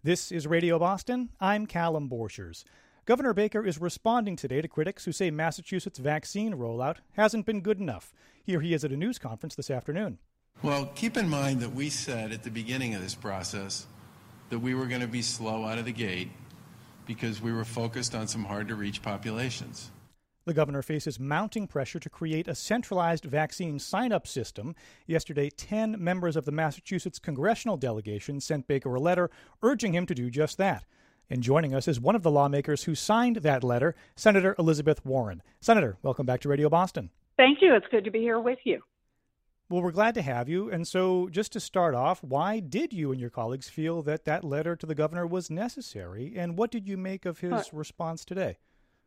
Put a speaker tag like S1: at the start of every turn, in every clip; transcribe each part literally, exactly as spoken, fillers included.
S1: This is Radio Boston. I'm Callum Borchers. Governor Baker is responding today to critics who say Massachusetts' vaccine rollout hasn't been good enough. Here he is at a news conference this afternoon.
S2: Well, keep in mind that we said at the beginning of this process that we were going to be slow out of the gate because we were focused on some hard-to-reach populations.
S1: The governor faces mounting pressure to create a centralized vaccine sign-up system. Yesterday, ten members of the Massachusetts congressional delegation sent Baker a letter urging him to do just that. And joining us is one of the lawmakers who signed that letter, Senator Elizabeth Warren. Senator, welcome back to Radio Boston.
S3: Thank you. It's good to be here with you.
S1: Well, we're glad to have you. And so just to start off, why did you and your colleagues feel that that letter to the governor was necessary? And what did you make of his uh, response today?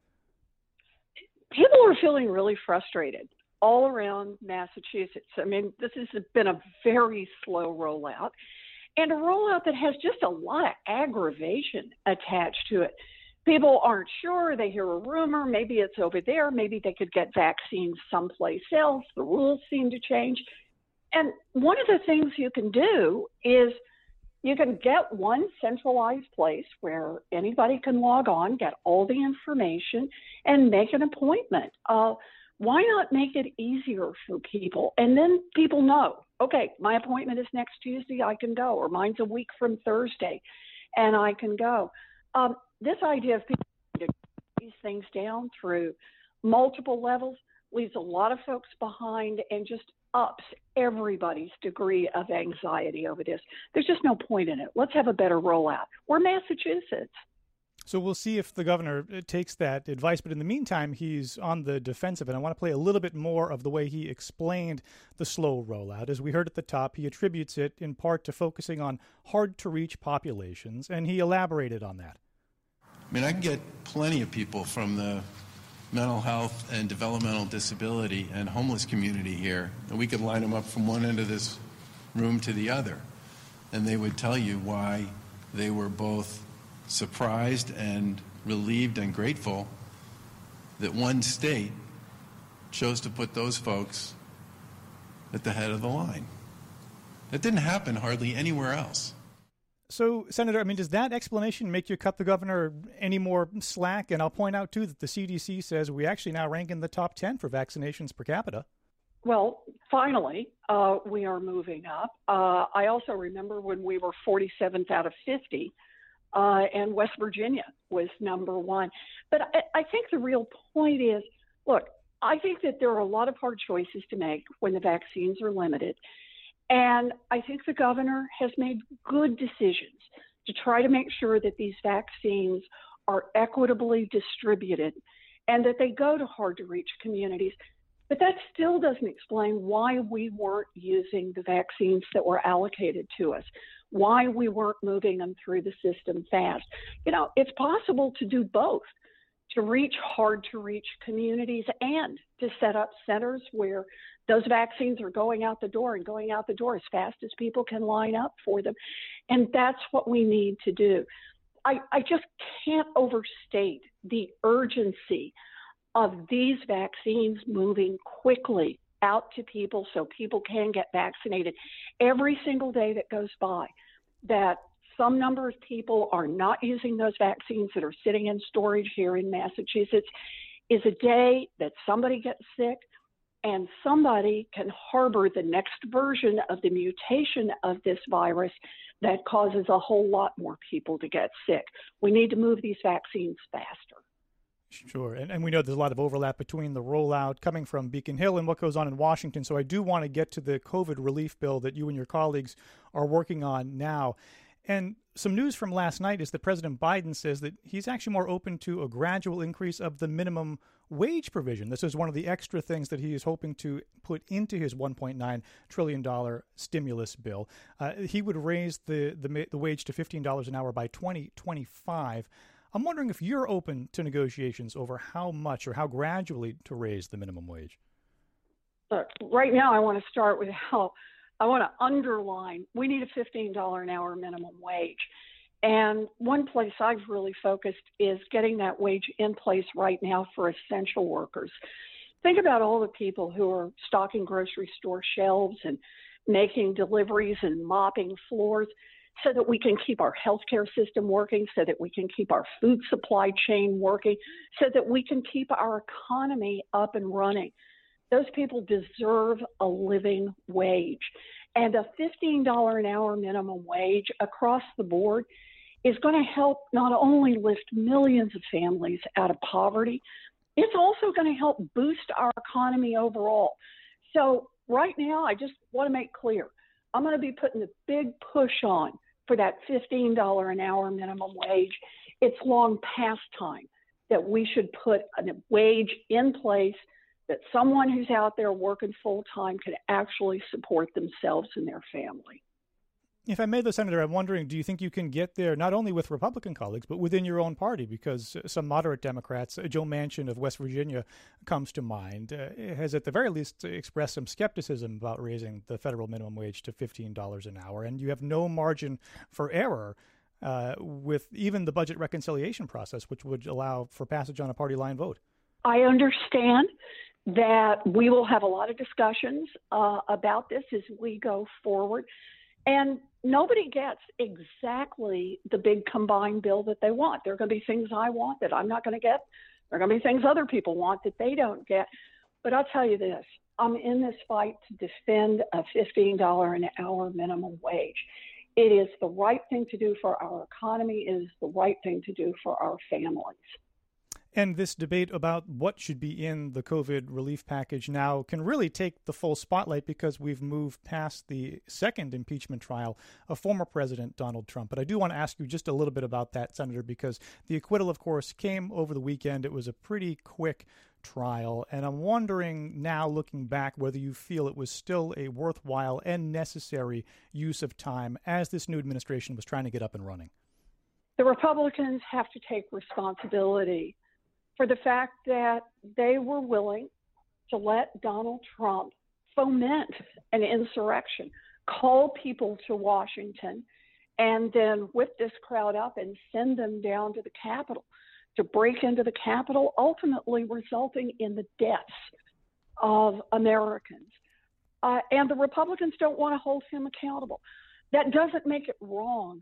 S3: People are feeling really frustrated all around Massachusetts. I mean, this has been a very slow rollout and a rollout that has just a lot of aggravation attached to it. People aren't sure. They hear a rumor. Maybe it's over there. Maybe they could get vaccines someplace else. The rules seem to change. And one of the things you can do is you can get one centralized place where anybody can log on, get all the information, and make an appointment. Uh, why not make it easier for people? And then people know, okay, my appointment is next Tuesday, I can go, or mine's a week from Thursday, and I can go. Um, this idea of people to get these things down through multiple levels leaves a lot of folks behind and just ups everybody's degree of anxiety over this. There's just no point in it. Let's have a better rollout. We're Massachusetts.
S1: So we'll see if the governor takes that advice. But in the meantime, he's on the defensive. And I want to play a little bit more of the way he explained the slow rollout. As we heard at the top, he attributes it in part to focusing on hard-to-reach populations. And he elaborated on that.
S2: I mean, I can get plenty of people from the mental health and developmental disability and homeless community here, and we could line them up from one end of this room to the other, and they would tell you why they were both surprised and relieved and grateful that one state chose to put those folks at the head of the line. That didn't happen hardly anywhere else.
S1: So, Senator, I mean, does that explanation make you cut the governor any more slack? And I'll point out, too, that the C D C says we actually now rank in the top ten for vaccinations per capita.
S3: Well, finally, uh, we are moving up. Uh, I also remember when we were forty-seventh out of fifty, uh, and West Virginia was number one. But I, I think the real point is, look, I think that there are a lot of hard choices to make when the vaccines are limited. And I think the governor has made good decisions to try to make sure that these vaccines are equitably distributed and that they go to hard-to-reach communities. But that still doesn't explain why we weren't using the vaccines that were allocated to us, why we weren't moving them through the system fast. You know, it's possible to do both, to reach hard-to-reach communities and to set up centers where those vaccines are going out the door and going out the door as fast as people can line up for them. And that's what we need to do. I, I just can't overstate the urgency of these vaccines moving quickly out to people so people can get vaccinated. Every single day that goes by that some number of people are not using those vaccines that are sitting in storage here in Massachusetts is a day that somebody gets sick and somebody can harbor the next version of the mutation of this virus that causes a whole lot more people to get sick. We need to move these vaccines faster.
S1: Sure. And, and we know there's a lot of overlap between the rollout coming from Beacon Hill and what goes on in Washington. So I do want to get to the COVID relief bill that you and your colleagues are working on now. And some news from last night is that President Biden says that he's actually more open to a gradual increase of the minimum wage provision. This is one of the extra things that he is hoping to put into his one point nine trillion dollars stimulus bill. Uh, he would raise the, the the wage to fifteen dollars an hour by twenty twenty-five. I'm wondering if you're open to negotiations over how much or how gradually to raise the minimum wage.
S3: Look, right now I want to start with how I want to underline we need a fifteen dollars an hour minimum wage. And one place I've really focused is getting that wage in place right now for essential workers. Think about all the people who are stocking grocery store shelves and making deliveries and mopping floors. so that we can keep our healthcare system working, so that we can keep our food supply chain working, so that we can keep our economy up and running. Those people deserve a living wage. And a fifteen dollars an hour minimum wage across the board is going to help not only lift millions of families out of poverty, it's also going to help boost our economy overall. So right now, I just want to make clear, I'm going to be putting a big push on for that fifteen dollars an hour minimum wage. It's long past time that we should put a wage in place that someone who's out there working full time can actually support themselves and their family.
S1: If I may, though, Senator, I'm wondering, do you think you can get there not only with Republican colleagues, but within your own party? Because some moderate Democrats, Joe Manchin of West Virginia comes to mind, uh, has at the very least expressed some skepticism about raising the federal minimum wage to fifteen dollars an hour. And you have no margin for error uh, with even the budget reconciliation process, which would allow for passage on a party line vote.
S3: I understand that we will have a lot of discussions uh, about this as we go forward. And nobody gets exactly the big combined bill that they want. There are going to be things I want that I'm not going to get. There are going to be things other people want that they don't get. But I'll tell you this, I'm in this fight to defend a fifteen dollars an hour minimum wage. It is the right thing to do for our economy. It is the right thing to do for our families.
S1: And this debate about what should be in the COVID relief package now can really take the full spotlight because we've moved past the second impeachment trial of former President Donald Trump. But I do want to ask you just a little bit about that, Senator, because the acquittal, of course, came over the weekend. It was a pretty quick trial. And I'm wondering now, looking back, whether you feel it was still a worthwhile and necessary use of time as this new administration was trying to get up and running.
S3: The Republicans have to take responsibility for the fact that they were willing to let Donald Trump foment an insurrection, call people to Washington, and then whip this crowd up and send them down to the Capitol to break into the Capitol, ultimately resulting in the deaths of Americans. Uh, and the Republicans don't want to hold him accountable. That doesn't make it wrong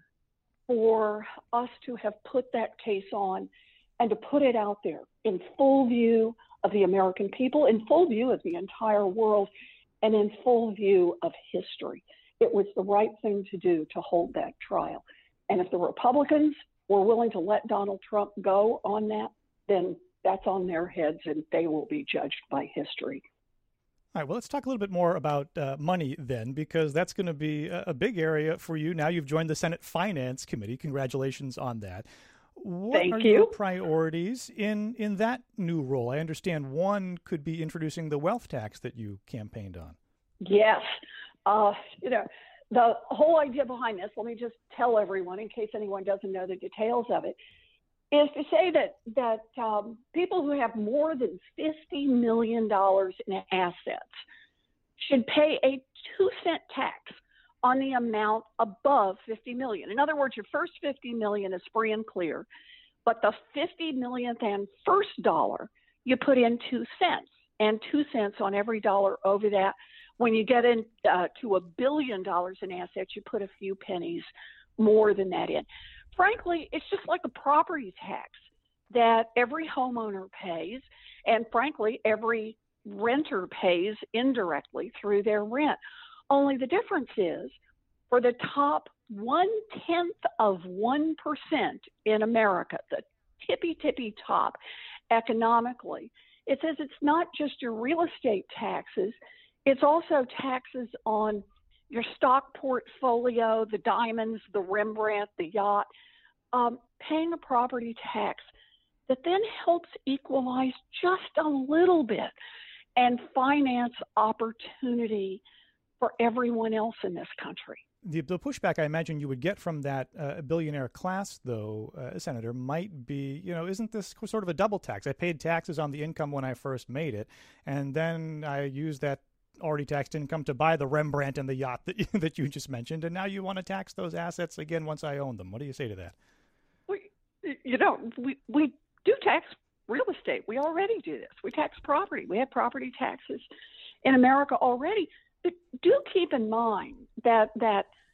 S3: for us to have put that case on and to put it out there in full view of the American people, in full view of the entire world, and in full view of history. It was the right thing to do to hold that trial. And if the Republicans were willing to let Donald Trump go on that, then that's on their heads and they will be judged by history.
S1: All right, well, let's talk a little bit more about uh, money then, because that's going to be a, a big area for you. Now you've joined the Senate Finance Committee. Congratulations on that. What
S3: Thank
S1: are
S3: you.
S1: your priorities in, in that new role? I understand one could be introducing the wealth tax that you campaigned on.
S3: Yes. Uh, you know, the whole idea behind this, let me just tell everyone in case anyone doesn't know the details of it, is to say that, that um, people who have more than fifty million dollars in assets should pay a two cent tax on the amount above fifty million. In other words, your first fifty million is free and clear, but the fifty millionth and first dollar, you put in two cents and two cents on every dollar over that. When you get in uh, to a billion dollars in assets, you put a few pennies more than that in. Frankly, it's just like a property tax that every homeowner pays, and frankly, every renter pays indirectly through their rent. Only the difference is for the top one-tenth of one percent in America, the tippy-tippy top economically, it says it's not just your real estate taxes, it's also taxes on your stock portfolio, the diamonds, the Rembrandt, the yacht, um, paying a property tax that then helps equalize just a little bit and finance opportunity for everyone else in this country.
S1: The, the pushback I imagine you would get from that uh, billionaire class, though, uh, Senator, might be, you know, isn't this sort of a double tax? I paid taxes on the income when I first made it, and then I used that already taxed income to buy the Rembrandt and the yacht that you, that you just mentioned, and now you want to tax those assets again once I own them. What do you say to that?
S3: We, you know, we, we do tax real estate. We already do this. We tax property. We have property taxes in America already. But do keep in mind that that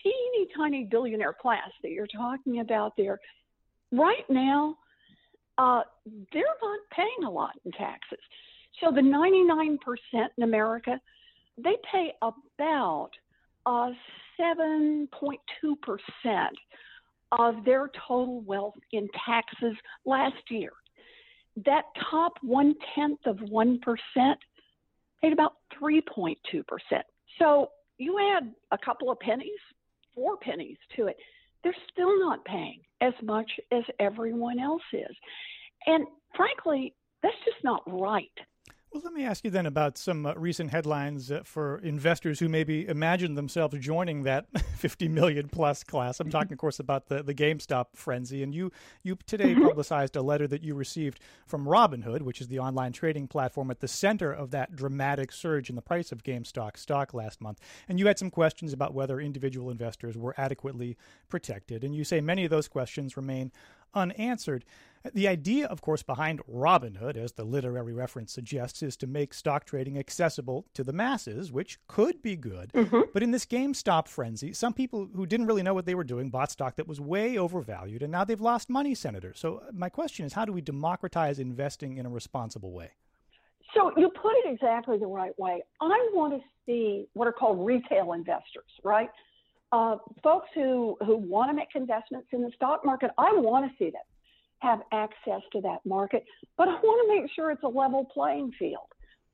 S3: teeny tiny billionaire class that you're talking about there, right now, uh, they're not paying a lot in taxes. So the ninety-nine percent in America, they pay about uh, seven point two percent of their total wealth in taxes last year. That top one-tenth of one percent paid about three point two percent. So you add a couple of pennies, four pennies to it, they're still not paying as much as everyone else is. And frankly, that's just not right.
S1: Well, let me ask you then about some uh, recent headlines uh, for investors who maybe imagine themselves joining that fifty million plus class. I'm talking, of course, about the, the GameStop frenzy. And you you today mm-hmm. publicized a letter that you received from Robinhood, which is the online trading platform at the center of that dramatic surge in the price of GameStop stock last month. And you had some questions about whether individual investors were adequately protected. And you say many of those questions remain unanswered. The idea, of course, behind Robinhood, as the literary reference suggests, is to make stock trading accessible to the masses, which could be good. Mm-hmm. But in this GameStop frenzy, some people who didn't really know what they were doing bought stock that was way overvalued, and now they've lost money, Senator. So my question is, how do we democratize investing in a responsible way?
S3: So you put it exactly the right way. I want to see what are called retail investors, right? Uh, folks who, who want to make investments in the stock market, I want to see them have access to that market, but I want to make sure it's a level playing field.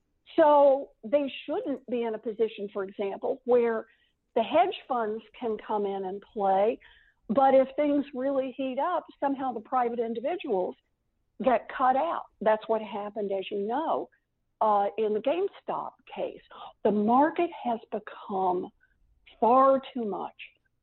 S3: So they shouldn't be in a position, for example, where the hedge funds can come in and play, but if things really heat up, somehow the private individuals get cut out. That's what happened, as you know, uh, in the GameStop case. The market has become far too much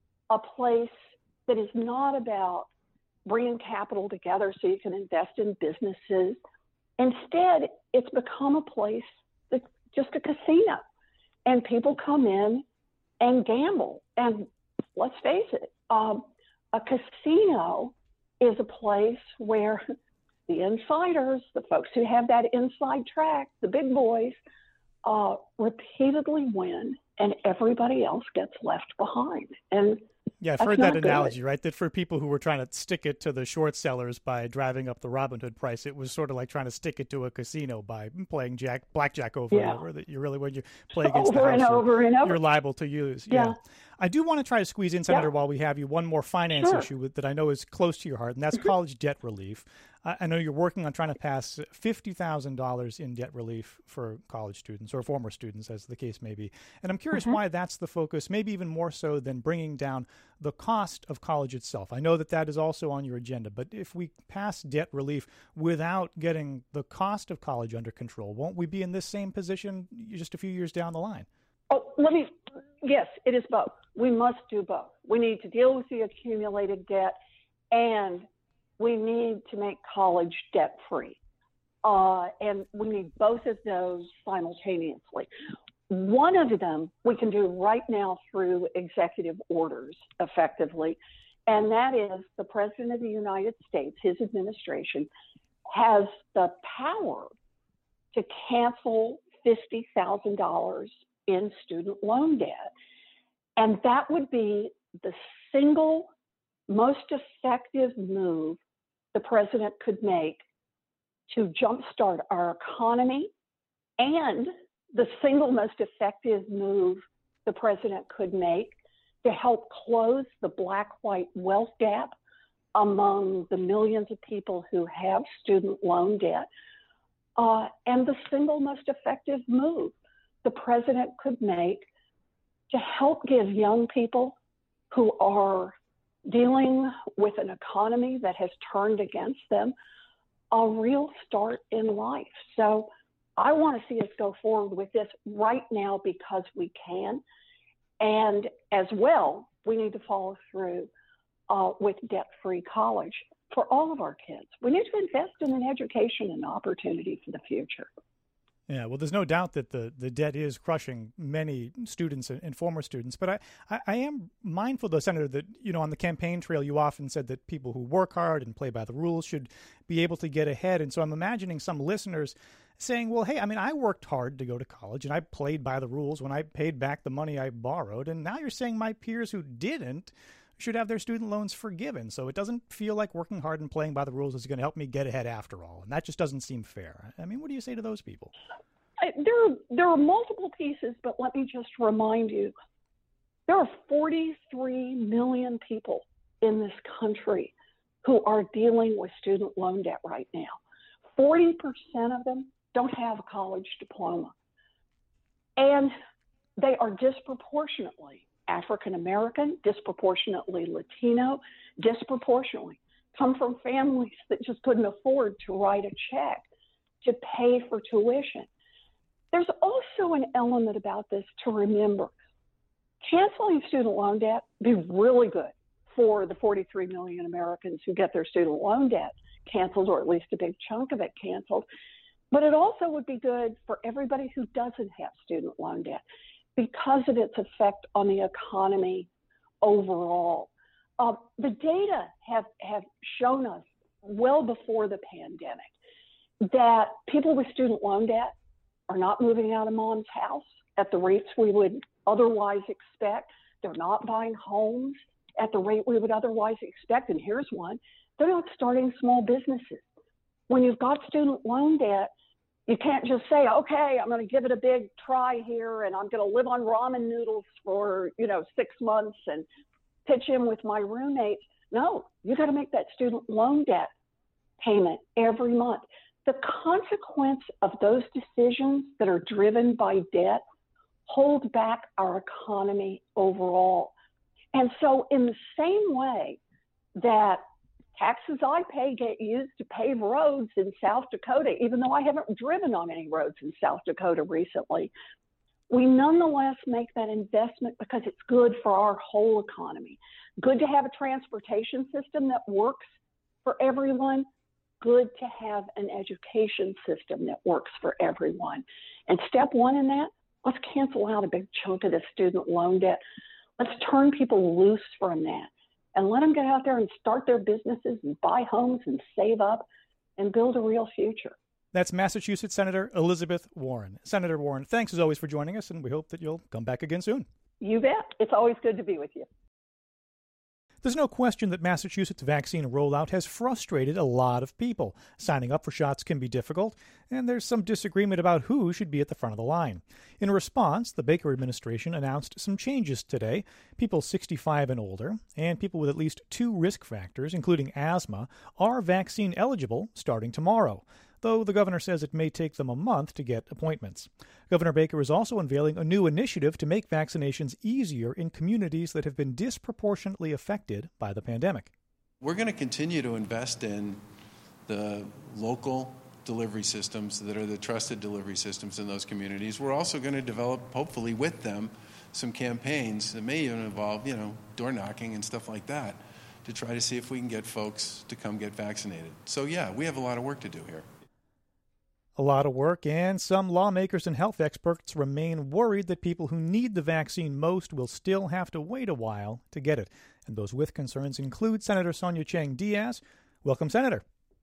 S3: a place that is not about bringing capital together so you can invest in businesses. Instead, it's become a place that's just a casino, and people come in and gamble. And let's face it, um, a casino is a place where the insiders, the folks who have that inside track, the big boys, uh, repeatedly win, and everybody else gets left behind. And
S1: yeah, I've heard that analogy, right? That for people who were trying to stick it to the short sellers by driving up the Robinhood price, it was sort of like trying to stick it to a casino by playing jack, blackjack over
S3: yeah.
S1: and over. That you really, when you play against
S3: over
S1: the house,
S3: and over and over.
S1: You're liable to use.
S3: Yeah.
S1: yeah. I do want to try to squeeze in, Senator,
S3: yeah.
S1: while we have you, one more finance
S3: sure.
S1: issue that I know is close to your heart, and that's mm-hmm. college debt relief. I know you're working on trying to pass fifty thousand dollars in debt relief for college students or former students, as the case may be. And I'm curious mm-hmm. why that's the focus, maybe even more so than bringing down the cost of college itself. I know that that is also on your agenda, but if we pass debt relief without getting the cost of college under control, won't we be in this same position just a few years down the line?
S3: Oh, let me, yes, it is both. We must do both. We need to deal with the accumulated debt, and we need to make college debt-free. Uh, and we need both of those simultaneously. One of them we can do right now through executive orders effectively, and that is the President of the United States, his administration, has the power to cancel fifty thousand dollars in student loan debt. And that would be the single most effective move the president could make to jumpstart our economy, and the single most effective move the president could make to help close the black-white wealth gap among the millions of people who have student loan debt, uh, and the single most effective move the president could make to help give young people who are dealing with an economy that has turned against them a real start in life. So I want to see us go forward with this right now because we can. And as well, we need to follow through uh, with debt-free college for all of our kids. We need to invest in an education and opportunity for the future.
S1: Yeah, well, there's no doubt that the, the debt is crushing many students and, and former students. But I, I, I am mindful, though, Senator, that, you know, on the campaign trail, you often said that people who work hard and play by the rules should be able to get ahead. And so I'm imagining some listeners saying, well, hey, I mean, I worked hard to go to college and I played by the rules when I paid back the money I borrowed. And now you're saying my peers who didn't should have their student loans forgiven. So it doesn't feel like working hard and playing by the rules is going to help me get ahead after all. And that just doesn't seem fair. I mean, what do you say to those people?
S3: I, there, are, there are multiple pieces, but let me just remind you, there are forty-three million people in this country who are dealing with student loan debt right now. forty percent of them don't have a college diploma. And they are disproportionately African American, disproportionately Latino, disproportionately come from families that just couldn't afford to write a check to pay for tuition. There's also an element about this to remember. Canceling student loan debt would be really good for the forty-three million Americans who get their student loan debt canceled, or at least a big chunk of it canceled. But it also would be good for everybody who doesn't have student loan debt because of its effect on the economy overall. Uh, the data have, have shown us well before the pandemic that people with student loan debt are not moving out of mom's house at the rates we would otherwise expect. They're not buying homes at the rate we would otherwise expect. And here's one, they're not starting small businesses. When you've got student loan debt, you can't just say, okay, I'm going to give it a big try here and I'm going to live on ramen noodles for, you know, six months and pitch in with my roommates. No, you got to make that student loan debt payment every month. The consequence of those decisions that are driven by debt hold back our economy overall. And so in the same way that taxes I pay get used to pave roads in South Dakota, even though I haven't driven on any roads in South Dakota recently, we nonetheless make that investment because it's good for our whole economy. Good to have a transportation system that works for everyone. Good to have an education system that works for everyone. And step one in that, let's cancel out a big chunk of the student loan debt. Let's turn people loose from that and let them get out there and start their businesses and buy homes and save up and build a real future.
S1: That's Massachusetts Senator Elizabeth Warren. Senator Warren, thanks as always for joining us, and we hope that you'll come back again soon.
S3: You bet. It's always good to be with you.
S1: There's no question that Massachusetts vaccine rollout has frustrated a lot of people. Signing up for shots can be difficult, and there's some disagreement about who should be at the front of the line. In response, the Baker administration announced some changes today. People sixty-five and older, and people with at least two risk factors, including asthma, are vaccine eligible starting tomorrow, though the governor says it may take them a month to get appointments. Governor Baker is also unveiling a new initiative to make vaccinations easier in communities that have been disproportionately affected by the pandemic.
S2: We're going to continue to invest in the local delivery systems that are the trusted delivery systems in those communities. We're also going to develop, hopefully with them, some campaigns that may even involve, you know, door knocking and stuff like that to try to see if we can get folks to come get vaccinated. So, yeah, we have a lot of work to do here.
S1: A lot of work, and some lawmakers and health experts remain worried that people who need the vaccine most will still have to wait a while to get it. And those with concerns include Senator Sonia Chang Diaz. Welcome, Senator.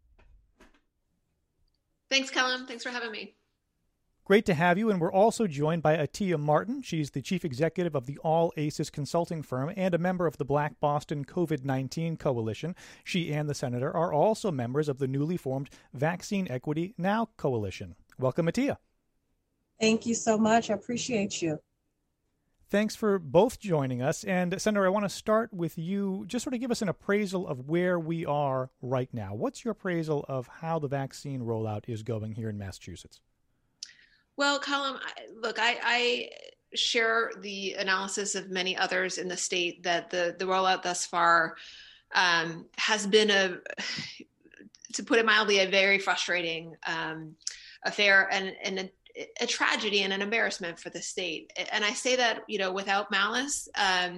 S4: Thanks, Callum. Thanks for having me.
S1: Great to have you, and we're also joined by Atiya Martin. She's the chief executive of the All Aces consulting firm and a member of the Black Boston COVID nineteen Coalition. She and the senator are also members of the newly formed Vaccine Equity Now Coalition. Welcome, Atiya.
S5: Thank you so much. I appreciate you.
S1: Thanks for both joining us. And Senator, I want to start with you. Just sort of give us an appraisal of where we are right now. What's your appraisal of how the vaccine rollout is going here in Massachusetts?
S4: Well, Callum, look, I, I share the analysis of many others in the state that the, the rollout thus far um, has been a, to put it mildly, a very frustrating um, affair and, and a, a tragedy and an embarrassment for the state. And I say that, you know, without malice. Um,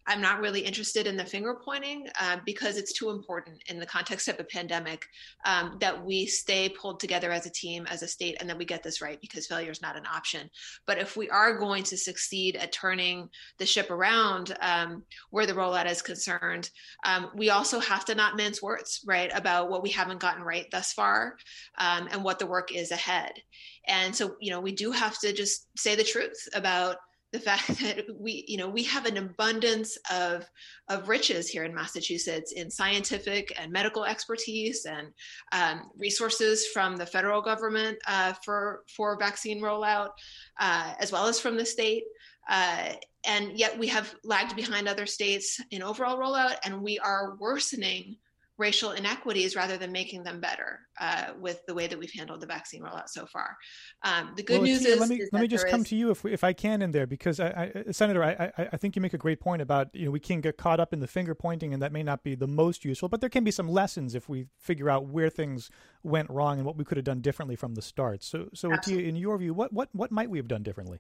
S4: I'm not really interested in the finger pointing uh, because it's too important in the context of a pandemic um, that we stay pulled together as a team, as a state, and that we get this right, because failure is not an option. But if we are going to succeed at turning the ship around um, where the rollout is concerned, um, we also have to not mince words, right, about what we haven't gotten right thus far um, and what the work is ahead. And so, you know, we do have to just say the truth about the fact that we, you know, we have an abundance of, of riches here in Massachusetts in scientific and medical expertise and um, resources from the federal government uh, for, for vaccine rollout, uh, as well as from the state. Uh, and yet we have lagged behind other states in overall rollout, and we are worsening racial inequities rather than making them better uh, with the way that we've handled the vaccine rollout so far. Um, the good
S1: well,
S4: news
S1: Tia,
S4: is
S1: let me
S4: is
S1: let me just come
S4: is,
S1: to you if we, if I can in there, because I, I, Senator, I, I I think you make a great point about, you know, we can get caught up in the finger pointing, and that may not be the most useful, but there can be some lessons if we figure out where things went wrong and what we could have done differently from the start. So, so Tia, in your view, what what what might we have done differently?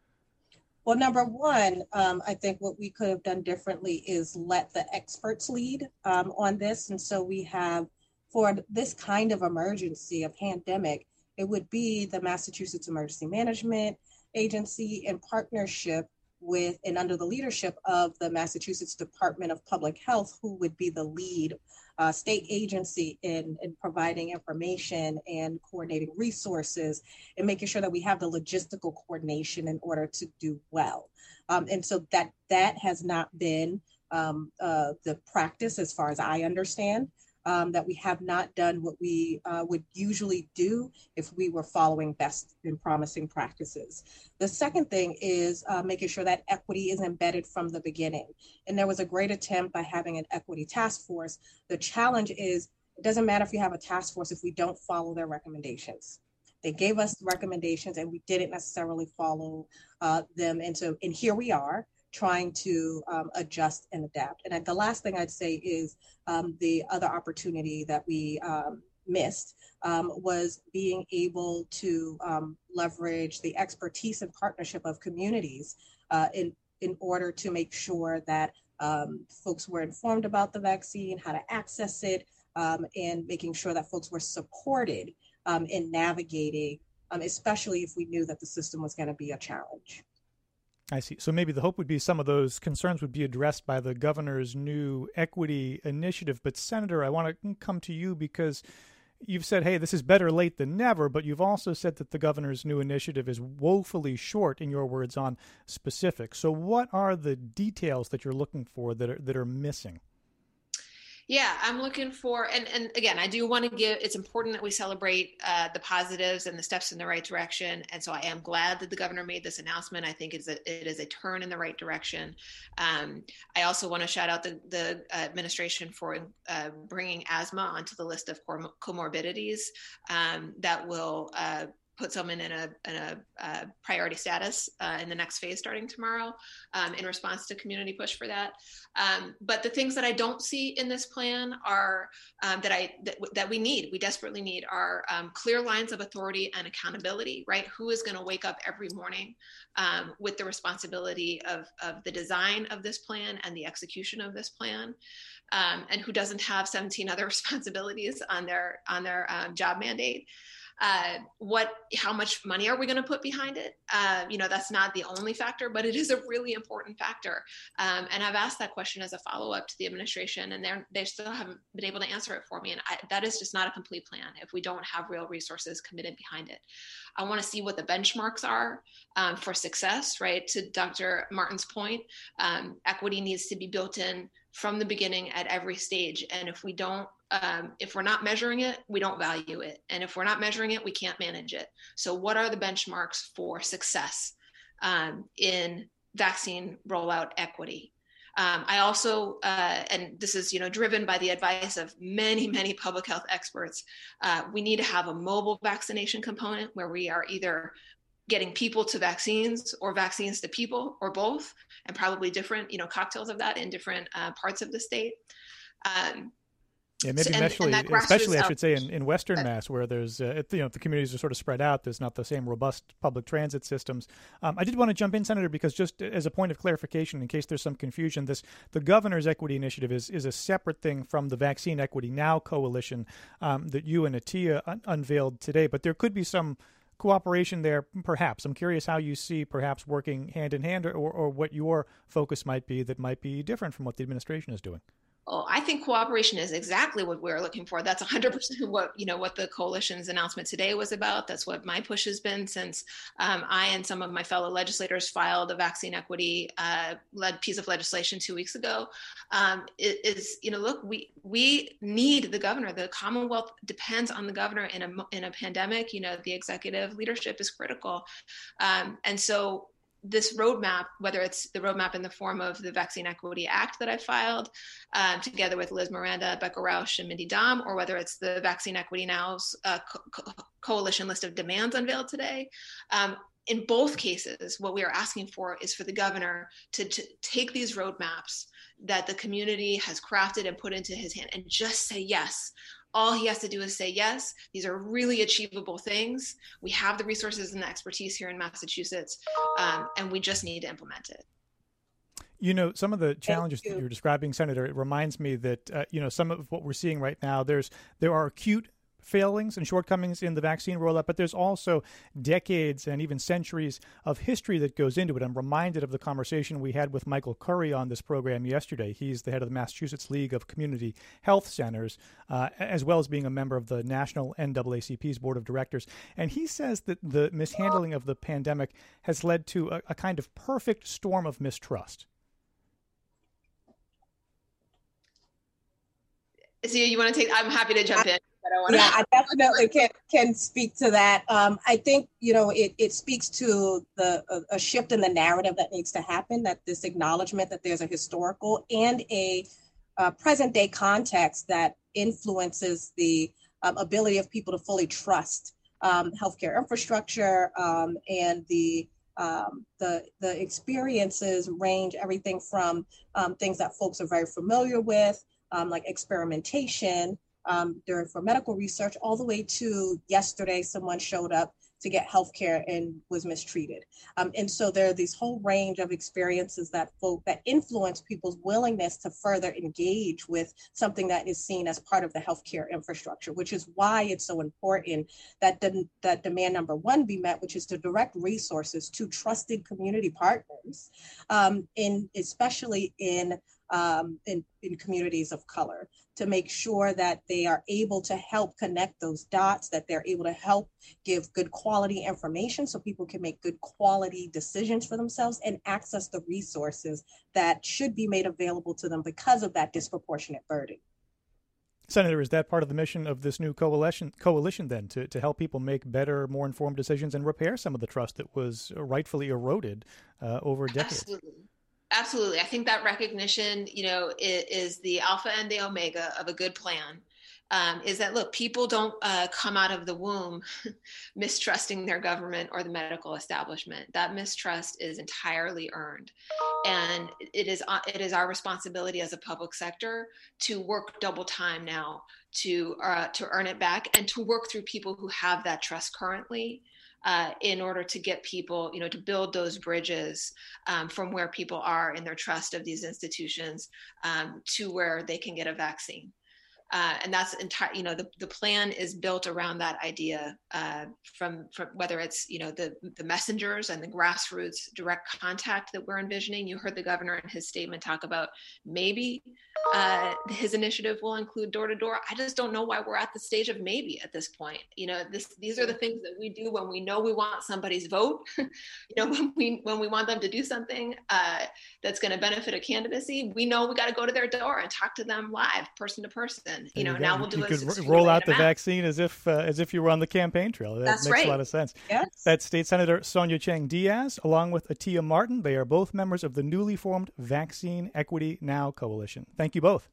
S5: Well, number one, um, I think what we could have done differently is let the experts lead um, on this. And so we have, for this kind of emergency, a pandemic, it would be the Massachusetts Emergency Management Agency in partnership with and under the leadership of the Massachusetts Department of Public Health, who would be the lead uh, state agency in, in providing information and coordinating resources and making sure that we have the logistical coordination in order to do well. Um, and so that that has not been um, uh, the practice as far as I understand. Um, that we have not done what we uh, would usually do if we were following best and promising practices. The second thing is uh, making sure that equity is embedded from the beginning. And there was a great attempt by having an equity task force. The challenge is, it doesn't matter if you have a task force if we don't follow their recommendations. They gave us recommendations and we didn't necessarily follow uh, them. And so, and here we are, trying to um, adjust and adapt. And the last thing I'd say is um, the other opportunity that we um, missed um, was being able to um, leverage the expertise and partnership of communities uh, in, in order to make sure that um, folks were informed about the vaccine, how to access it, um, and making sure that folks were supported um, in navigating, um, especially if we knew that the system was going to be a challenge.
S1: I see. So maybe the hope would be some of those concerns would be addressed by the governor's new equity initiative. But Senator, I want to come to you because you've said, hey, this is better late than never, but you've also said that the governor's new initiative is woefully short, in your words, on specifics. So what are the details that you're looking for that are, that are missing?
S4: Yeah, I'm looking for, and, and again, I do want to give, it's important that we celebrate uh, the positives and the steps in the right direction. And so I am glad that the governor made this announcement. I think it's a, it is a turn in the right direction. Um, I also want to shout out the, the administration for uh, bringing asthma onto the list of comorbidities um, that will uh, put someone in a, in a uh, priority status uh, in the next phase starting tomorrow um, in response to community push for that. Um, but the things that I don't see in this plan are um, that I that, that we need, we desperately need are um, clear lines of authority and accountability, right? Who is going to wake up every morning um, with the responsibility of, of the design of this plan and the execution of this plan? Um, and who doesn't have seventeen other responsibilities on their, on their um, job mandate? Uh, what, how much money are we going to put behind it? Uh, you know, that's not the only factor, but it is a really important factor. Um, and I've asked that question as a follow-up to the administration, and they're, they still haven't been able to answer it for me. And I, that is just not a complete plan if we don't have real resources committed behind it. I want to see what the benchmarks are um, for success, right? To Doctor Martin's point, um, equity needs to be built in from the beginning at every stage. And if we don't, um, if we're not measuring it, we don't value it. And if we're not measuring it, we can't manage it. So what are the benchmarks for success um, in vaccine rollout equity? Um, I also, uh, and this is, you know, driven by the advice of many, many public health experts, uh, we need to have a mobile vaccination component where we are either getting people to vaccines or vaccines to people or both, and probably different, you know, cocktails of that in different uh, parts of the state. Um,
S1: Yeah, maybe
S4: so, and,
S1: especially,
S4: and
S1: especially I
S4: out-
S1: should say in, in Western Mass, where there's, uh, you know, the communities are sort of spread out. There's not the same robust public transit systems. Um, I did want to jump in, Senator, because just as a point of clarification, in case there's some confusion, this the Governor's Equity Initiative is, is a separate thing from the Vaccine Equity Now Coalition um, that you and Atiya un- unveiled today. But there could be some cooperation there, perhaps. I'm curious how you see perhaps working hand in hand, or, or what your focus might be that might be different from what the administration is doing.
S4: Oh, I think cooperation is exactly what we're looking for. That's one hundred percent what, you know, what the coalition's announcement today was about. That's what my push has been since um, I and some of my fellow legislators filed a vaccine equity uh, led piece of legislation two weeks ago. Um, it is, you know, look, we we need the governor. The Commonwealth depends on the governor in a in a pandemic. You know, the executive leadership is critical, um, and so. This roadmap, whether it's the roadmap in the form of the Vaccine Equity Act that I filed uh, together with Liz Miranda, Becca Rausch, and Mindy Dom, or whether it's the Vaccine Equity Now's uh, co- coalition list of demands unveiled today, um, in both cases, what we are asking for is for the governor to, to take these roadmaps that the community has crafted and put into his hand and just say yes. All he has to do is say yes. These are really achievable things. We have the resources and the expertise here in Massachusetts, um, and we just need to implement it.
S1: You know, some of the challenges that you're describing, Senator, it reminds me that, uh, you know, some of what we're seeing right now, there's there are acute failings and shortcomings in the vaccine rollout, but there's also decades and even centuries of history that goes into it. I'm reminded of the conversation we had with Michael Curry on this program yesterday. He's the head of the Massachusetts League of Community Health Centers, uh, as well as being a member of the National N double A C P's Board of Directors. And he says that the mishandling of the pandemic has led to a, a kind of perfect storm of mistrust.
S4: So you want to take, I'm happy to jump in.
S5: I wanna... Yeah, I definitely can can speak to that. Um, I think, you know, it, it speaks to the a, a shift in the narrative that needs to happen, that this acknowledgement that there's a historical and a uh, present day context that influences the um, ability of people to fully trust um, healthcare infrastructure um, and the um, the the experiences range everything from um, things that folks are very familiar with, um, like experimentation, Um, during for medical research, all the way to yesterday, someone showed up to get healthcare and was mistreated. Um, and so there are these whole range of experiences that folk that influence people's willingness to further engage with something that is seen as part of the healthcare infrastructure, which is why it's so important that the, that demand number one be met, which is to direct resources to trusted community partners, um, in especially in Um, in, in communities of color, to make sure that they are able to help connect those dots, that they're able to help give good quality information so people can make good quality decisions for themselves and access the resources that should be made available to them because of that disproportionate burden.
S1: Senator, is that part of the mission of this new coalition, coalition then, to, to help people make better, more informed decisions and repair some of the trust that was rightfully eroded uh, over decades?
S4: Absolutely. Absolutely. I think that recognition, you know, is, is the alpha and the omega of a good plan. Um, is that, look, people don't uh, come out of the womb mistrusting their government or the medical establishment. That mistrust is entirely earned. And it is, it is our responsibility as a public sector to work double time now to, uh, to earn it back and to work through people who have that trust currently. Uh, in order to get people, you know, to build those bridges um, from where people are in their trust of these institutions um, to where they can get a vaccine. Uh, and that's entire, you know, the, the plan is built around that idea uh, from, from whether it's, you know, the, the messengers and the grassroots direct contact that we're envisioning. You heard the governor in his statement talk about maybe uh, his initiative will include door to door. I just don't know why we're at the stage of maybe at this point. You know, this, these are the things that we do when we know we want somebody's vote, you know, when we, when we want them to do something uh, that's going to benefit a candidacy, we know we got to go to their door and talk to them live, person to person. You know, you now we'll do
S1: you
S4: it.
S1: You could roll out the amount. vaccine as if uh, as if you were on the campaign trail. That
S4: That's
S1: makes
S4: right.
S1: a lot of sense.
S5: Yes.
S1: That's State Senator Sonia Chang Diaz, along with Atiya Martin. They are both members of the newly formed Vaccine Equity Now Coalition. Thank you both.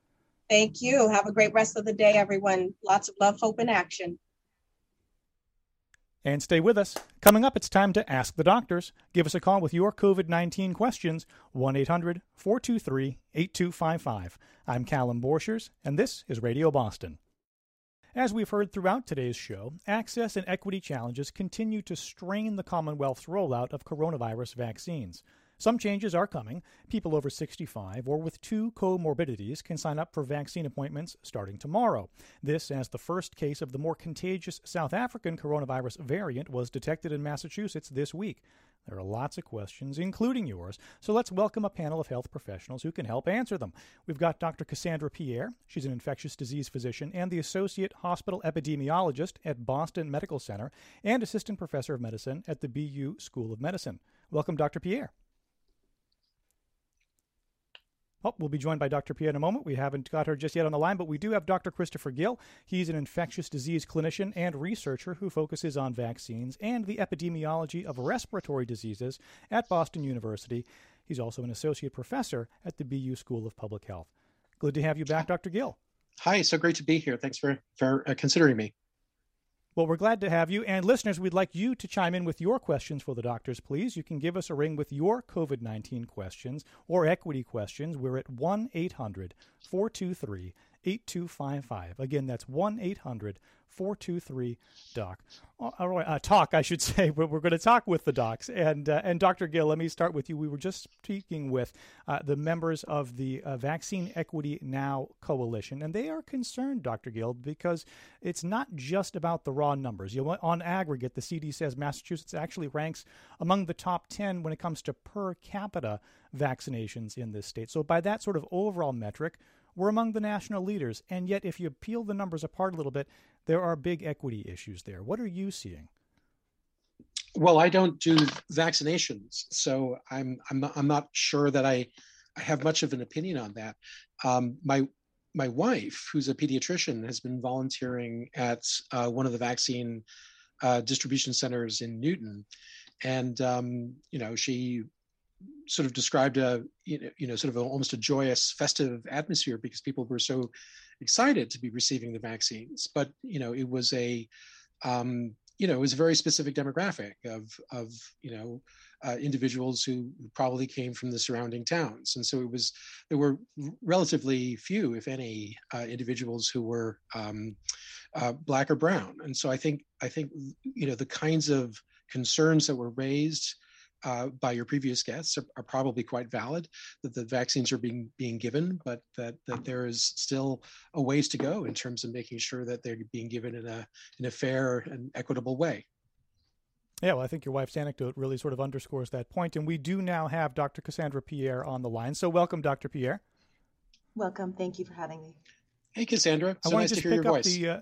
S5: Thank you. Have a great rest of the day, everyone. Lots of love, hope, and action.
S1: And stay with us. Coming up, it's time to Ask the Doctors. Give us a call with your COVID nineteen questions, one eight hundred four two three eight two five five. I'm Callum Borchers, and this is Radio Boston. As we've heard throughout today's show, access and equity challenges continue to strain the Commonwealth's rollout of coronavirus vaccines. Some changes are coming. People over sixty-five or with two comorbidities can sign up for vaccine appointments starting tomorrow. This as the first case of the more contagious South African coronavirus variant was detected in Massachusetts this week. There are lots of questions, including yours, so let's welcome a panel of health professionals who can help answer them. We've got Doctor Cassandra Pierre. She's an infectious disease physician and the Associate Hospital Epidemiologist at Boston Medical Center and Assistant Professor of Medicine at the B U School of Medicine. Welcome, Doctor Pierre. Oh, we'll be joined by Doctor Pierre in a moment. We haven't got her just yet on the line, but we do have Doctor Christopher Gill. He's an infectious disease clinician and researcher who focuses on vaccines and the epidemiology of respiratory diseases at Boston University. He's also an associate professor at the B U School of Public Health. Good to have you back, Doctor Gill.
S6: Hi, so great to be here. Thanks for, for uh, considering me.
S1: Well, we're glad to have you. And listeners, we'd like you to chime in with your questions for the doctors, please. You can give us a ring with your COVID nineteen questions or equity questions. We're at one eight hundred four two three eight two five five. Again, that's one eight hundred four two three doc. Uh, talk, I should say. We're, we're going to talk with the docs. And uh, and Doctor Gill, let me start with you. We were just speaking with uh, the members of the uh, Vaccine Equity Now Coalition, and they are concerned, Doctor Gill, because it's not just about the raw numbers. You know, on aggregate, the C D C says Massachusetts actually ranks among the top ten when it comes to per capita vaccinations in this state. So by that sort of overall metric, we're among the national leaders, and yet if you peel the numbers apart a little bit, there are big equity issues there. What are you seeing?
S6: Well, I don't do vaccinations, so I'm I'm not, I'm not sure that I, I have much of an opinion on that. Um, my my wife, who's a pediatrician, has been volunteering at uh, one of the vaccine uh, distribution centers in Newton, and um, you know she sort of described a you know, you know sort of a, almost a joyous, festive atmosphere because people were so excited to be receiving the vaccines. But you know, it was a um, you know it was a very specific demographic of of you know uh, individuals who probably came from the surrounding towns, and so it was there were relatively few, if any, uh, individuals who were um, uh, Black or brown. And so I think I think you know the kinds of concerns that were raised Uh, by your previous guests are, are probably quite valid, that the vaccines are being being given, but that, that there is still a ways to go in terms of making sure that they're being given in a in a fair and equitable way.
S1: Yeah, well, I think your wife's anecdote really sort of underscores that point. And we do now have Doctor Cassandra Pierre on the line. So welcome, Doctor Pierre.
S7: Welcome. Thank you for having me.
S6: Hey, Cassandra. So
S1: I
S6: nice to hear your voice.
S1: The, uh,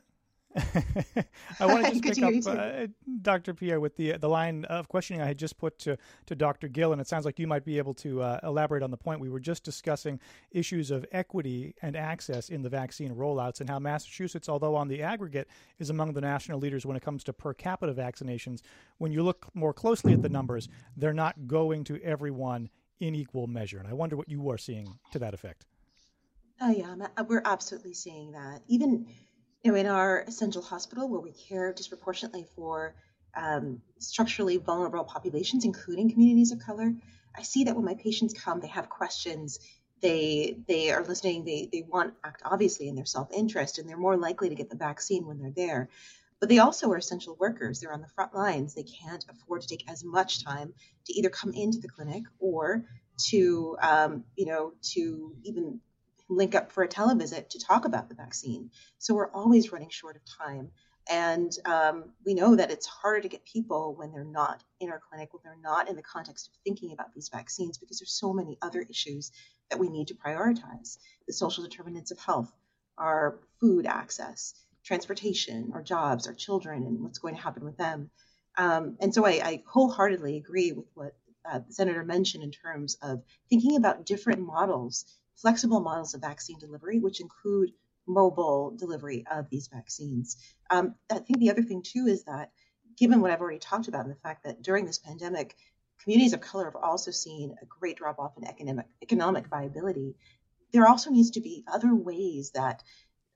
S1: I want to just pick up, uh, Doctor Pierre, with the the line of questioning I had just put to, to Doctor Gill, and it sounds like you might be able to uh, elaborate on the point. We were just discussing issues of equity and access in the vaccine rollouts and how Massachusetts, although on the aggregate is among the national leaders when it comes to per capita vaccinations, when you look more closely at the numbers, they're not going to everyone in equal measure. And I wonder what you are seeing to that effect.
S7: Oh, yeah, we're absolutely seeing that. Even You know, in our essential hospital, where we care disproportionately for um, structurally vulnerable populations, including communities of color, I see that when my patients come, they have questions, they they are listening, they they want act obviously in their self-interest, and they're more likely to get the vaccine when they're there. But they also are essential workers. They're on the front lines. They can't afford to take as much time to either come into the clinic or to, um, you know, to even link up for a televisit to talk about the vaccine. So we're always running short of time. And um, we know that it's harder to get people when they're not in our clinic, when they're not in the context of thinking about these vaccines, because there's so many other issues that we need to prioritize. The social determinants of health, our food access, transportation, our jobs, our children, and what's going to happen with them. Um, and so I, I wholeheartedly agree with what uh, the Senator mentioned in terms of thinking about different models, flexible models of vaccine delivery, which include mobile delivery of these vaccines. Um, I think the other thing, too, is that given what I've already talked about and the fact that during this pandemic, communities of color have also seen a great drop-off in economic, economic viability, there also needs to be other ways that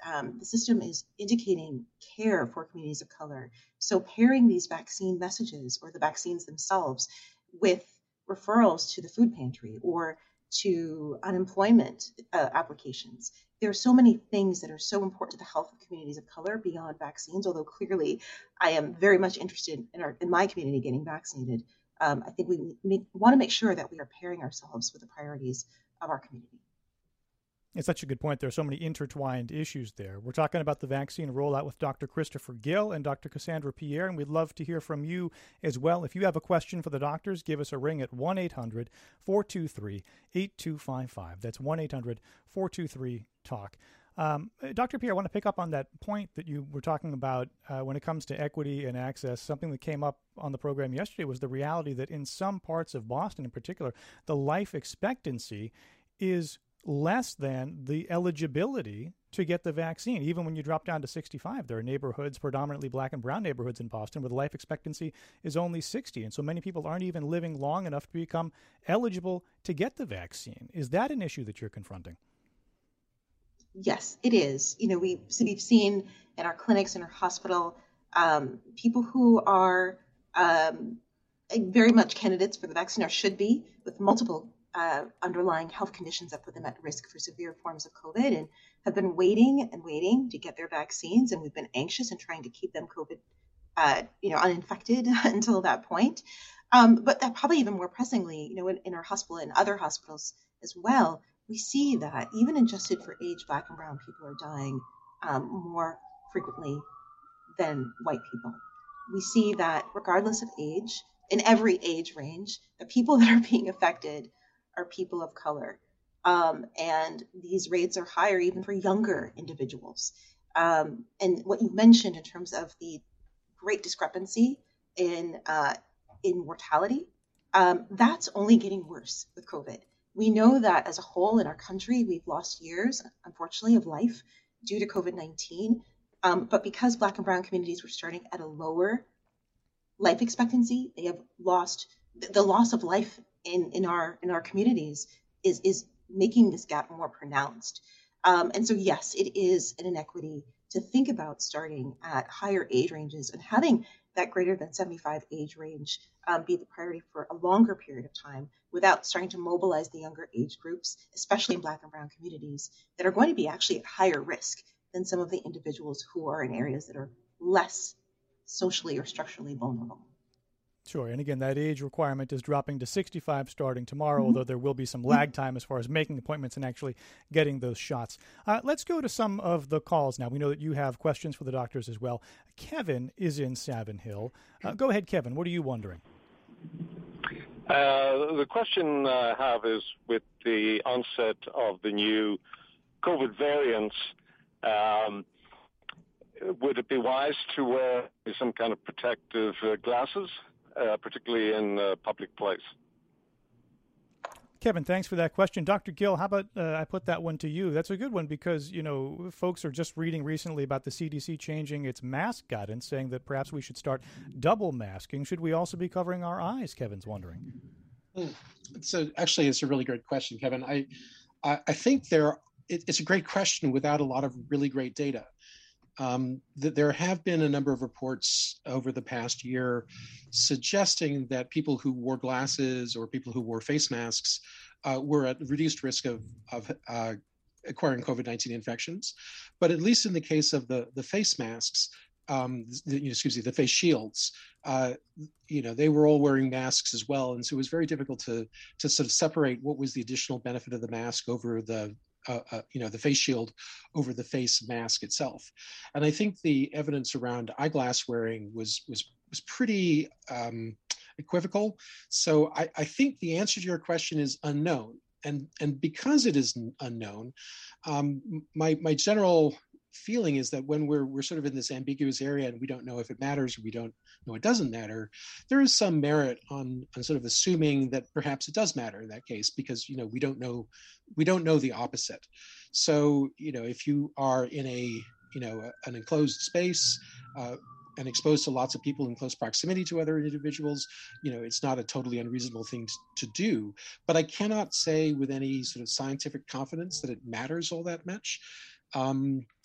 S7: um, the system is indicating care for communities of color. So pairing these vaccine messages or the vaccines themselves with referrals to the food pantry or to unemployment uh, applications. There are so many things that are so important to the health of communities of color beyond vaccines, although clearly I am very much interested in, our, in my community getting vaccinated. Um, I think we make, want to make sure that we are pairing ourselves with the priorities of our community.
S1: It's such a good point. There are so many intertwined issues there. We're talking about the vaccine rollout with Doctor Christopher Gill and Doctor Cassandra Pierre, and we'd love to hear from you as well. If you have a question for the doctors, give us a ring at one eight hundred four two three eight two five five. That's one eight hundred four two three talk. Um, Doctor Pierre, I want to pick up on that point that you were talking about uh, when it comes to equity and access. Something that came up on the program yesterday was the reality that in some parts of Boston in particular, the life expectancy is less than the eligibility to get the vaccine. Even when you drop down to sixty-five, there are neighborhoods, predominantly black and brown neighborhoods in Boston, where the life expectancy is only sixty. And so many people aren't even living long enough to become eligible to get the vaccine. Is that an issue that you're confronting?
S7: Yes, it is. You know, we, so we've seen in our clinics, in our hospital, um, people who are um, very much candidates for the vaccine or should be, with multiple Uh, underlying health conditions that put them at risk for severe forms of COVID, and have been waiting and waiting to get their vaccines. And we've been anxious and trying to keep them COVID, uh, you know, uninfected until that point. Um, but that probably even more pressingly, you know, in, in our hospital and other hospitals as well, we see that even adjusted for age, black and brown people are dying um, more frequently than white people. We see that regardless of age, in every age range, the people that are being affected are people of color. Um, and these rates are higher even for younger individuals. Um, and what you mentioned in terms of the great discrepancy in, uh, in mortality, um, that's only getting worse with COVID. We know that as a whole in our country, we've lost years, unfortunately, of life due to COVID nineteen. Um, but because Black and brown communities were starting at a lower life expectancy, they have lost the loss of life in, in our in our communities is is making this gap more pronounced. Um, and so, yes, it is an inequity to think about starting at higher age ranges and having that greater than seventy-five age range um, be the priority for a longer period of time without starting to mobilize the younger age groups, especially in Black and brown communities, that are going to be actually at higher risk than some of the individuals who are in areas that are less socially or structurally vulnerable.
S1: Sure. And again, that age requirement is dropping to sixty-five starting tomorrow,
S7: Mm-hmm.
S1: although there will be some lag time as far as making appointments and actually getting those shots. Uh, let's go to some of the calls now. We know that you have questions for the doctors as well. Kevin is in Savin Hill. Uh, go ahead, Kevin. What are you wondering?
S8: Uh, the question I have is with the onset of the new COVID variants, um, would it be wise to wear some kind of protective uh, glasses? Uh, particularly in a public place.
S1: Kevin, thanks for that question. Doctor Gill, how about uh, I put that one to you? That's a good one because, you know, folks are just reading recently about the C D C changing its mask guidance, saying that perhaps we should start double masking. Should we also be covering our eyes? Kevin's wondering.
S6: So actually, it's a really great question, Kevin. I, I, I think there it, it's a great question without a lot of really great data. Um, th- there have been a number of reports over the past year suggesting that people who wore glasses or people who wore face masks uh, were at reduced risk of, of uh, acquiring COVID nineteen infections. But at least in the case of the, the face masks, um, the, excuse me, the face shields, uh, you know, they were all wearing masks as well. And so it was very difficult to, to sort of separate what was the additional benefit of the mask over the Uh, uh, you know, the face shield over the face mask itself. And I think the evidence around eyeglass wearing was was was pretty um, equivocal. So I, I think the answer to your question is unknown. And and because it is unknown, um, my my general feeling is that when we're we're sort of in this ambiguous area and we don't know if it matters or we don't know it doesn't matter, there is some merit on, on sort of assuming that perhaps it does matter in that case, because you know we don't know we don't know the opposite. So you know if you are in a you know a, an enclosed space uh, and exposed to lots of people in close proximity to other individuals, you know it's not a totally unreasonable thing to, to do. But I cannot say with any sort of scientific confidence that it matters all that much. Um,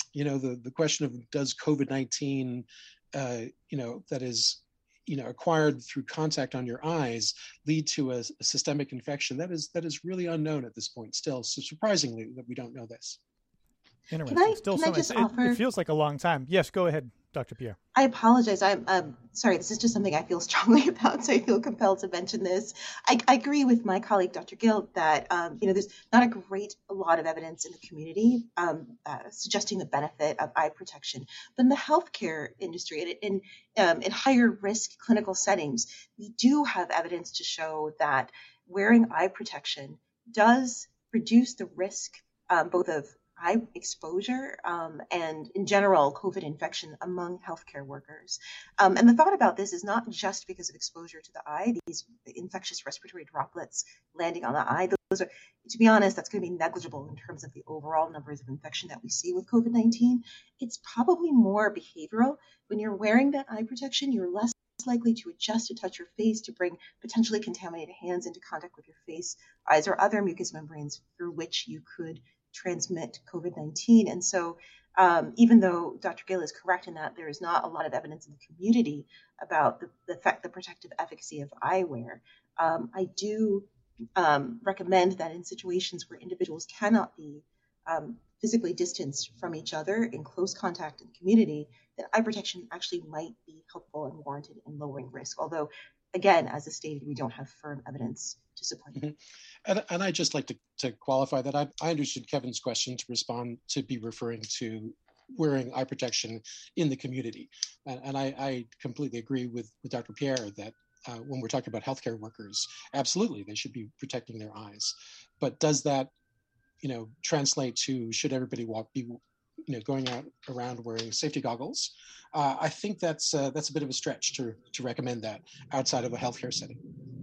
S6: you know, the, the question of does COVID nineteen, uh, you know, that is, you know, acquired through contact on your eyes lead to a, a systemic infection? That is that is really unknown at this point still. So surprisingly that we don't know this.
S1: Interesting.
S7: Can I,
S1: Still
S7: can
S1: so
S7: I just
S1: it,
S7: offer?
S1: it feels like a long time. Yes, go ahead, Doctor Pierre.
S7: I apologize. I'm um, sorry. This is just something I feel strongly about, so I feel compelled to mention this. I, I agree with my colleague, Doctor Gill, that um, you know there's not a great a lot of evidence in the community um, uh, suggesting the benefit of eye protection, but in the healthcare industry and in um, in higher risk clinical settings, we do have evidence to show that wearing eye protection does reduce the risk um, both of eye exposure um, and in general COVID infection among healthcare workers. Um, and the thought about this is not just because of exposure to the eye, these infectious respiratory droplets landing on the eye. Those are, to be honest, that's going to be negligible in terms of the overall numbers of infection that we see with COVID nineteen. It's probably more behavioral. When you're wearing that eye protection, you're less likely to adjust to touch your face to bring potentially contaminated hands into contact with your face, eyes, or other mucous membranes through which you could transmit COVID nineteen. And so um, even though Doctor Gill is correct in that there is not a lot of evidence in the community about the, the fact, the protective efficacy of eyewear, um, I do um, recommend that in situations where individuals cannot be um, physically distanced from each other in close contact in the community, that eye protection actually might be helpful and warranted in lowering risk. Although, again, as I stated, we don't have firm evidence to support it.
S6: Mm-hmm. And, and I'd just like to, to qualify that. I, I understood Kevin's question to respond to be referring to wearing eye protection in the community. And, and I, I completely agree with, with Doctor Pierre that uh, when we're talking about healthcare workers, absolutely, they should be protecting their eyes. But does that, you know, translate to should everybody walk, be, you know, going out around wearing safety goggles? Uh, I think that's uh, that's a bit of a stretch to to recommend that outside of a healthcare setting.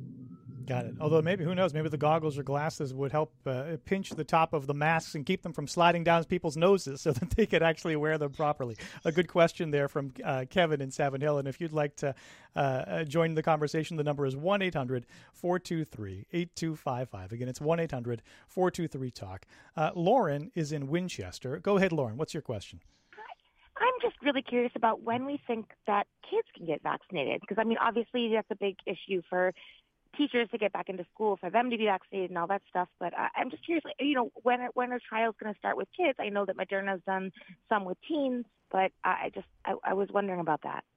S1: Got it. Although maybe, who knows, maybe the goggles or glasses would help uh, pinch the top of the masks and keep them from sliding down people's noses so that they could actually wear them properly. A good question there from uh, Kevin in Savin Hill. And if you'd like to uh, join the conversation, the number is one eight hundred four two three eight two five five. Again, it's one eight hundred four two three talk. Uh, Lauren is in Winchester. Go ahead, Lauren. What's your question?
S9: I'm just really curious about when we think that kids can get vaccinated. Because, I mean, obviously that's a big issue for teachers to get back into school, for them to be vaccinated and all that stuff. But uh, I'm just curious, you know, when are, when are trials going to start with kids? I know that Moderna has done some with teens, but I just, I, I was wondering about that.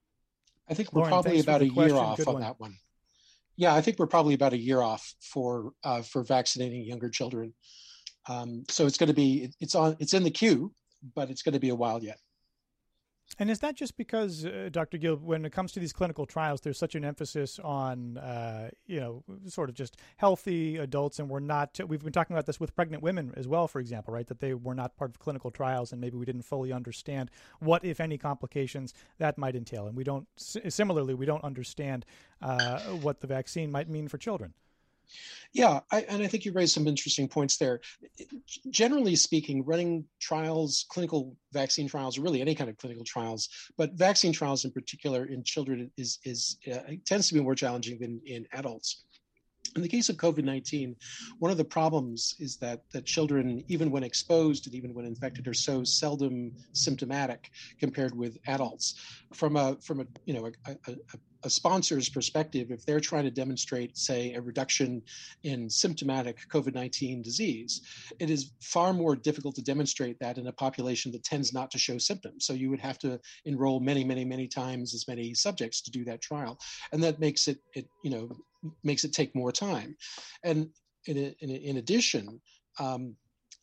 S6: I think we're
S1: Lauren,
S6: probably about a year
S1: question.
S6: off
S1: Good
S6: on
S1: one.
S6: that one. Yeah, I think we're probably about a year off for uh, for vaccinating younger children. Um, so it's going to be, it's on, it's in the queue, but it's going to be a while yet.
S1: And is that just because, uh, Doctor Gill, when it comes to these clinical trials, there's such an emphasis on, uh, you know, sort of just healthy adults, and we're not, we've been talking about this with pregnant women as well, for example, right, that they were not part of clinical trials, and maybe we didn't fully understand what, if any, complications that might entail. And we don't, similarly, we don't understand uh, what the vaccine might mean for children.
S6: Yeah, I, and I think you raised some interesting points there. Generally speaking, running trials, clinical vaccine trials, or really any kind of clinical trials, but vaccine trials in particular in children is is uh, tends to be more challenging than in adults. In the case of COVID nineteen, one of the problems is that, that children, even when exposed and even when infected, are so seldom symptomatic compared with adults. From a from a you know a, a, a sponsor's perspective, if they're trying to demonstrate, say, a reduction in symptomatic COVID nineteen disease, it is far more difficult to demonstrate that in a population that tends not to show symptoms. So you would have to enroll many, many, many times as many subjects to do that trial, and that makes it it you know. makes it take more time. And in, in, in addition, um,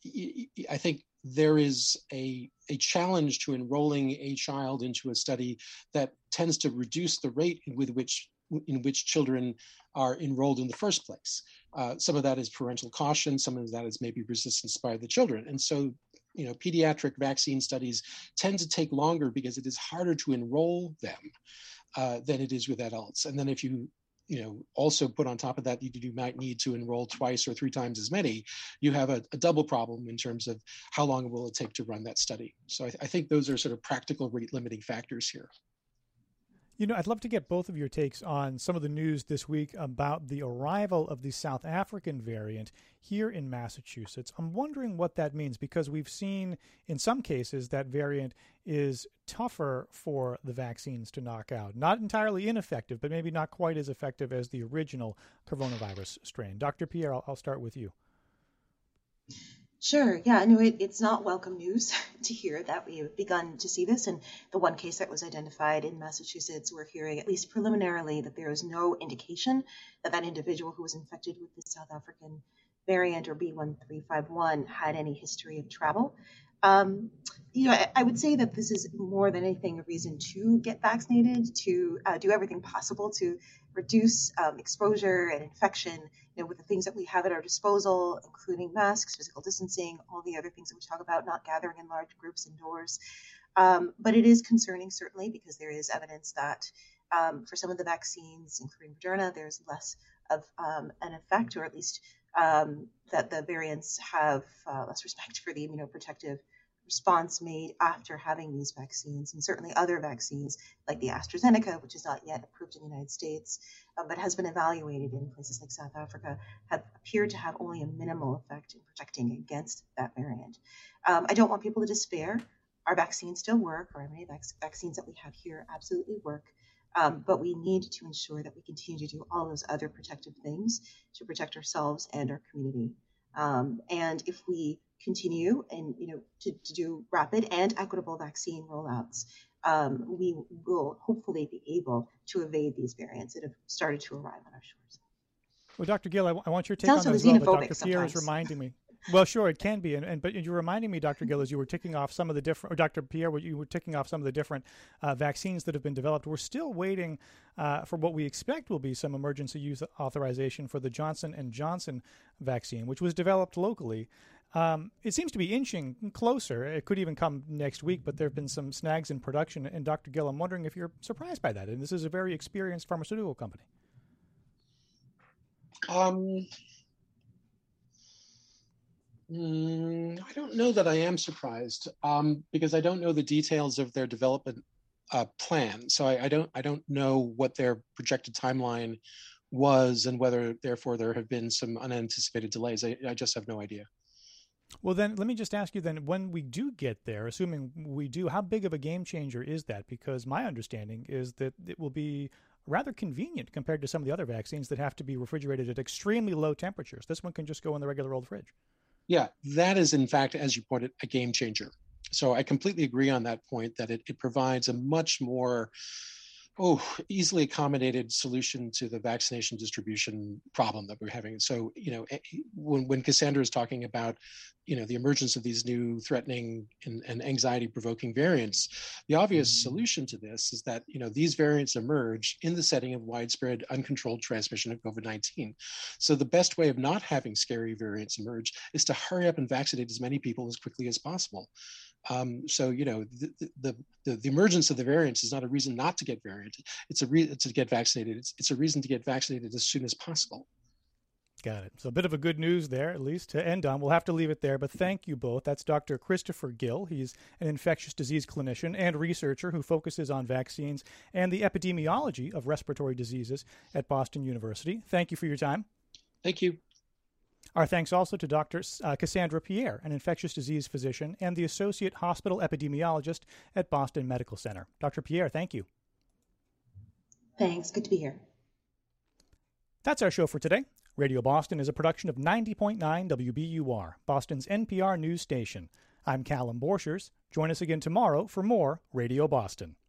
S6: I think there is a, a challenge to enrolling a child into a study that tends to reduce the rate with which in which children are enrolled in the first place. Uh, some of that is parental caution, some of that is maybe resistance by the children. And so, you know, pediatric vaccine studies tend to take longer because it is harder to enroll them uh, than it is with adults. And then if you you know, also put on top of that, you, you might need to enroll twice or three times as many, you have a, a double problem in terms of how long will it take to run that study. So I, I think those are sort of practical rate limiting factors here.
S1: You know, I'd love to get both of your takes on some of the news this week about the arrival of the South African variant here in Massachusetts. I'm wondering what that means, because we've seen in some cases that variant is tougher for the vaccines to knock out. Not entirely ineffective, but maybe not quite as effective as the original coronavirus strain. Doctor Pierre, I'll, I'll start with you.
S7: Sure. Yeah, no, it, it's not welcome news to hear that we've begun to see this. And the one case that was identified in Massachusetts, we're hearing, at least preliminarily, that there is no indication that that individual who was infected with the South African variant or B one three five one had any history of travel. Um, you know, I, I would say that this is more than anything a reason to get vaccinated, to uh, do everything possible to reduce um, exposure and infection, you know, with the things that we have at our disposal, including masks, physical distancing, all the other things that we talk about, not gathering in large groups indoors. Um, but it is concerning, certainly, because there is evidence that um, for some of the vaccines, including Moderna, there's less of um, an effect, or at least um, that the variants have uh, less respect for the immunoprotective response made after having these vaccines. And certainly other vaccines like the AstraZeneca, which is not yet approved in the United States, uh, but has been evaluated in places like South Africa, have appeared to have only a minimal effect in protecting against that variant. Um, I don't want people to despair. Our vaccines still work. Our many vac- vaccines that we have here absolutely work. Um, but we need to ensure that we continue to do all those other protective things to protect ourselves and our community. Um, and if we continue and you know to, to do rapid and equitable vaccine rollouts, um, we will hopefully be able to evade these variants that have started to arrive on our shores.
S1: Well, Doctor Gill, I, w- I want your take on that as well, but Doctor Pierre is reminding me. Well, sure, it can be, and, and but you're reminding me, Doctor Gill, as you were ticking off some of the different, or Doctor Pierre, you were ticking off some of the different uh, vaccines that have been developed. We're still waiting uh, for what we expect will be some emergency use authorization for the Johnson and Johnson vaccine, which was developed locally. Um, it seems to be inching closer. It could even come next week, but there have been some snags in production. And Doctor Gill, I'm wondering if you're surprised by that. And this is a very experienced pharmaceutical company.
S6: Um. Mm, I don't know that I am surprised um, because I don't know the details of their development uh, plan. So I, I don't I don't know what their projected timeline was and whether, therefore, there have been some unanticipated delays. I, I just have no idea.
S1: Well, then let me just ask you then, when we do get there, assuming we do, how big of a game changer is that? Because my understanding is that it will be rather convenient compared to some of the other vaccines that have to be refrigerated at extremely low temperatures. This one can just go in the regular old fridge.
S6: Yeah, that is, in fact, as you pointed, a game changer. So I completely agree on that point, that it, it provides a much more oh, easily accommodated solution to the vaccination distribution problem that we're having. So, you know, when, when Cassandra is talking about, you know, the emergence of these new threatening and, and anxiety-provoking variants, the obvious solution to this is that, you know, these variants emerge in the setting of widespread uncontrolled transmission of COVID nineteen. So the best way of not having scary variants emerge is to hurry up and vaccinate as many people as quickly as possible. Um, so, you know, the, the, the, the emergence of the variants is not a reason not to get variant. It's a reason to get vaccinated. It's, it's a reason to get vaccinated as soon as possible.
S1: Got it. So a bit of a good news there, at least to end on. We'll have to leave it there, but thank you both. That's Doctor Christopher Gill. He's an infectious disease clinician and researcher who focuses on vaccines and the epidemiology of respiratory diseases at Boston University. Thank you for your time.
S6: Thank you.
S1: Our thanks also to Doctor Uh, Cassandra Pierre, an infectious disease physician and the associate hospital epidemiologist at Boston Medical Center. Doctor Pierre, thank you.
S7: Thanks. Good to be here.
S1: That's our show for today. Radio Boston is a production of ninety point nine W B U R, Boston's N P R news station. I'm Callum Borchers. Join us again tomorrow for more Radio Boston.